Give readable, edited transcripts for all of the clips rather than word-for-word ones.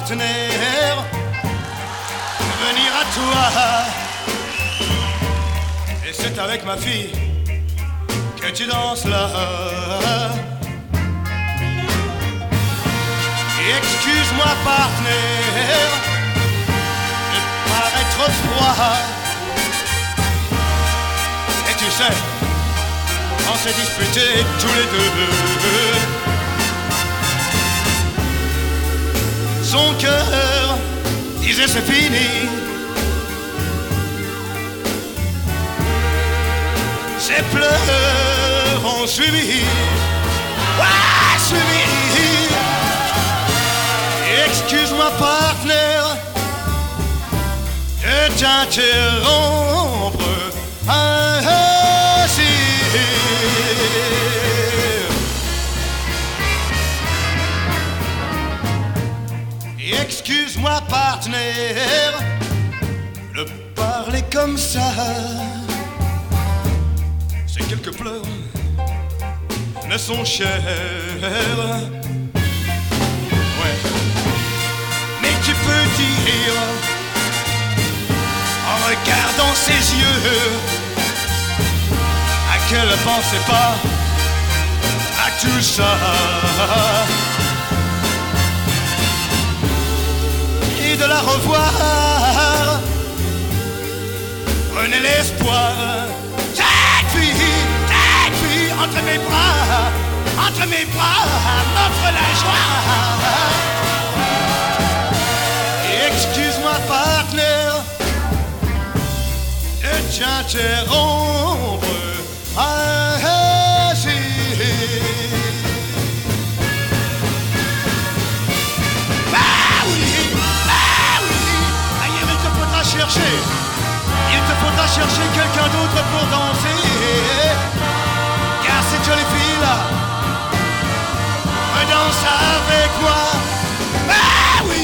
partenaire venir à toi. Et c'est avec ma fille que tu danses là. Et excuse-moi partenaire, il paraît trop froid. Et tu sais, on s'est disputés tous les deux. Son cœur disait c'est fini. Ses pleurs ont suivi. Ouais, suivi. Excuse-moi partenaire de t'interrompre ainsi. Excuse-moi partenaire de parler comme ça. Ces quelques pleurs me sont chers. Ouais. Mais tu peux dire en regardant ses yeux à qu'elle ne pensait pas à tout ça. Et de la revoir, prenez l'espoir. Cette fille, entre mes bras, m'offre la joie. Et excuse-moi partenaire de t'interrompre ainsi. Il te faudra chercher quelqu'un d'autre pour danser. Car cette jolie fille-là danse avec moi. Ah oui,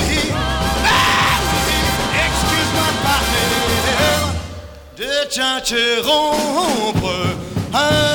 excuse-moi partenaire de t'interrompre.